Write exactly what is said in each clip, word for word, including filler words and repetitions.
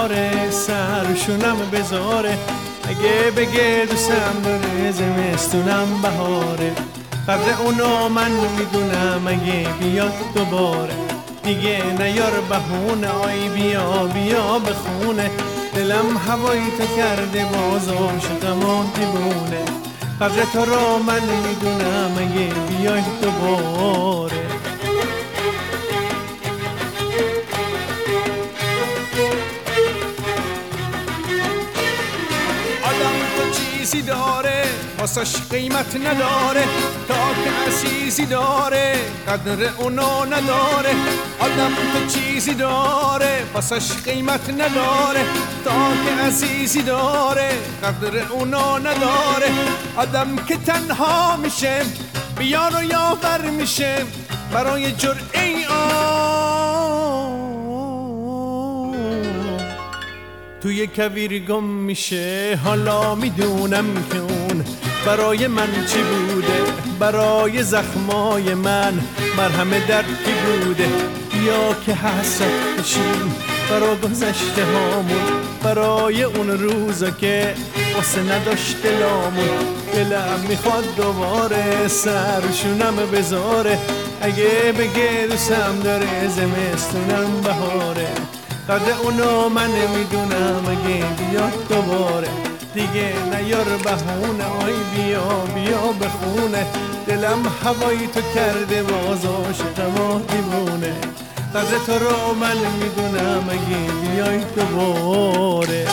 دوباره سرشونم بذاره، اگه بگه دوستم داره زمستونم بهاره. قدر اونو من میدونم اگه بیاد دوباره، دیگه نیار بهونه آی بیا بیا بخونه. دلم هوای تو کرده باز عاشقم و دیوونه، قدر تو رو من میدونم اگه بیای دوباره. آدم تو چیزی داره واسش قیمت نداره، تا که عزیزی داره قدر اونو نداره. آدم تو چیزی داره واسش قیمت نداره، تا که عزیزی داره قدر اونو نداره. آدم که تنها میشه بیار و یاور میشه، برای جرعه آب توی کویر گم میشه. حالا میدونم که اون برای من چی بوده، برای زخمای من مرهم درد کی بوده. یا که حسرت بشیم برای گذشته هامون، برای اون روزا که واسه نداشت دلامون. دلم میخواد دوباره سرشونم بذاره، اگه بگه دوستم داره زمستونم بهاره. قدر اونو من میدونم اگه بیاد دوباره، دیگه نیار بهونه آی بیا بیا بخونه. دلم هوای تو کرده باز عاشقم و دیوونه، قدر تو رو من میدونم اگه بیای دوباره.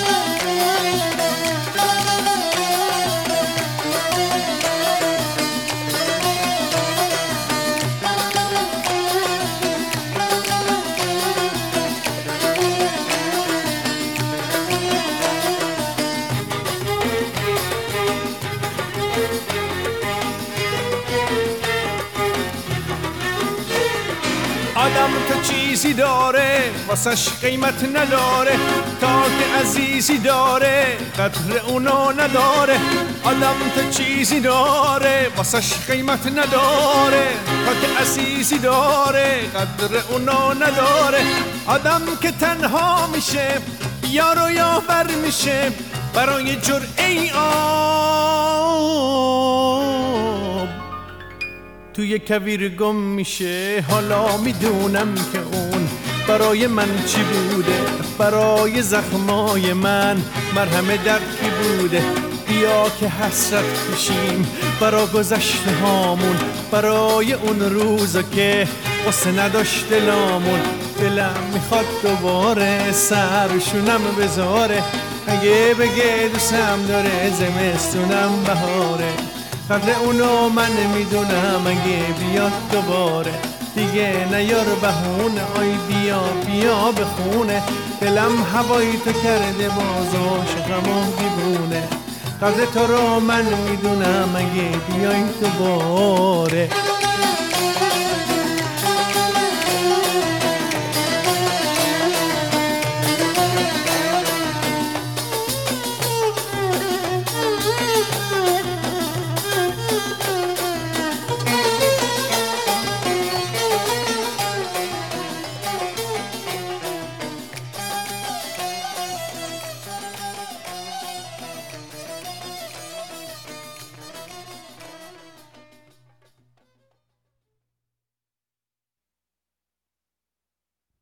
آدم تو چیزی داره واسش قیمت نداره، تا که عزیزی داره قدر اونو نداره. آدم تو چیزی داره واسش قیمت نداره، تا که عزیزی داره قدر اونو نداره. آدم که تنها میشه یار و یاور میشه، برای جرعه آب توی کویر گم میشه. حالا میدونم که اون برای من چی بوده، برای زخمای من مرهم درد کی بوده. بیا که حسرت کشیم برای گذشته هامون، برای اون روزا که واسه نداشت دلامون. دلم میخواد دوباره سرشونم بذاره، اگه بگه دوستم داره زمستونم بهاره. قدر اونو من میدونم اگه بیاد دوباره، دیگه نیار بهونه آی بیا بیا بخونه. دلم هوای تو کرده باز عاشقم و دیوونه، قدر تو رو من میدونم اگه بیای دوباره.